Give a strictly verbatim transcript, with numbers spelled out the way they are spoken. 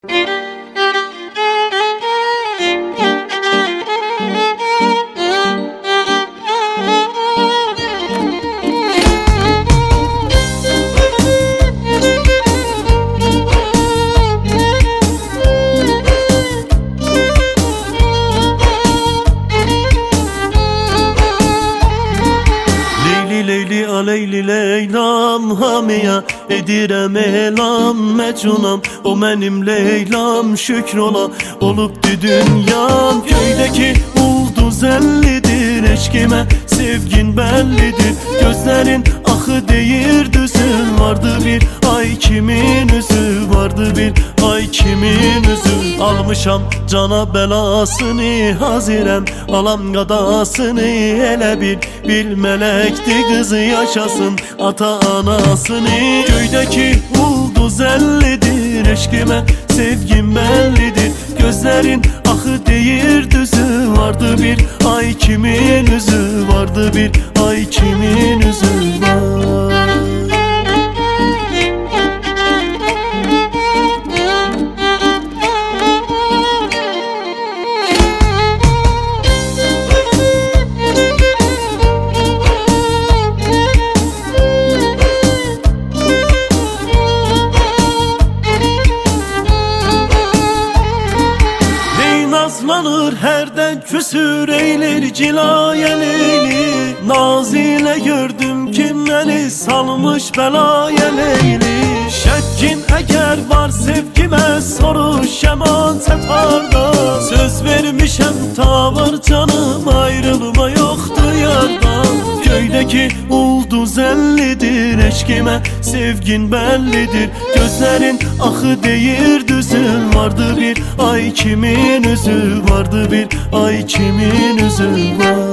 Leyli aleyli leylam hamiya edirem elam mecunam. O mənim leylam şükür ola olubdu dünyam. Köydeki ulduz ellidir, eşkime sevgin bellidir. Gözlerin axı deyir düzün, vardı bir ay kimin üzü, vardı bir ay kimin üzü. Almışam cana belasını, hazirem alam qadasını. Elə bir bil melekti kızı yaşasın ata anasını. Göydeki ulduz ellidir, eşkime sevgim bellidir. Gözlerin axı deyir düzü, vardı bir ay kimin üzü, vardı bir ay kimin üzü var. Nazlanır herden küsür eyler cilaya leyli. Nazile gördüm kimleri salmış belaya leyli. Şekkin eğer var sevgime soruş emanet arda. Söz vermişem tavır canım, ayrılma yoktu yardan. Köydeki ulduz ellidir, eşkime sevgin bellidir. Gözlerin axı deyir düzün, vardı bir ay kimin üzü, vardı bir ay kimin üzü var.